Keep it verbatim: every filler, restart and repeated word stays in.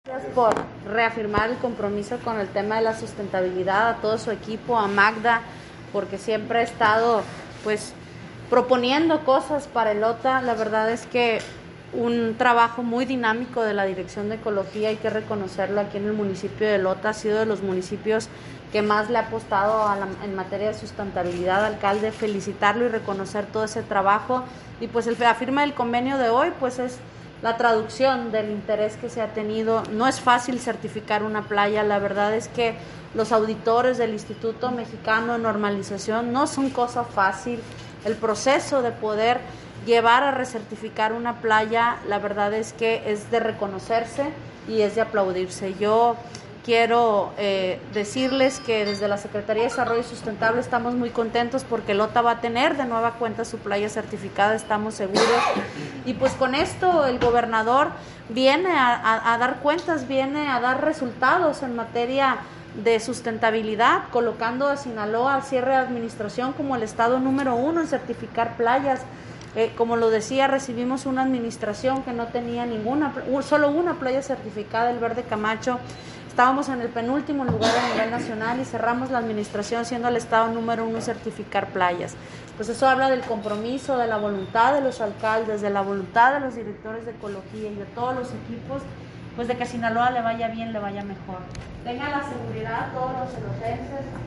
Gracias por reafirmar el compromiso con el tema de la sustentabilidad, a todo su equipo, a Magda, porque siempre ha estado pues proponiendo cosas para el OTA. La verdad es que un trabajo muy dinámico de la Dirección de Ecología, hay que reconocerlo, aquí en el municipio de Lota ha sido de los municipios que más le ha apostado a la, en materia de sustentabilidad. Alcalde, felicitarlo y reconocer todo ese trabajo, y pues el, la firma del convenio de hoy pues es la traducción del interés que se ha tenido. No es fácil certificar una playa, la verdad es que los auditores del Instituto Mexicano de Normalización no son cosa fácil. El proceso de poder llevar a recertificar una playa, la verdad es que es de reconocerse y es de aplaudirse. Yo quiero eh, decirles que desde la Secretaría de Desarrollo Sustentable estamos muy contentos porque Lota va a tener de nueva cuenta su playa certificada, estamos seguros. Y pues con esto el gobernador viene a, a, a dar cuentas, viene a dar resultados en materia de sustentabilidad, colocando a Sinaloa al cierre de administración como el estado número uno en certificar playas. Eh, como lo decía, recibimos una administración que no tenía ninguna, solo una playa certificada, el Verde Camacho. Estábamos en el penúltimo lugar a nivel nacional y cerramos la administración siendo el estado número uno en certificar playas. Pues eso habla del compromiso, de la voluntad de los alcaldes, de la voluntad de los directores de ecología y de todos los equipos, pues de que a Sinaloa le vaya bien, le vaya mejor. Tengan la seguridad todos los elotenses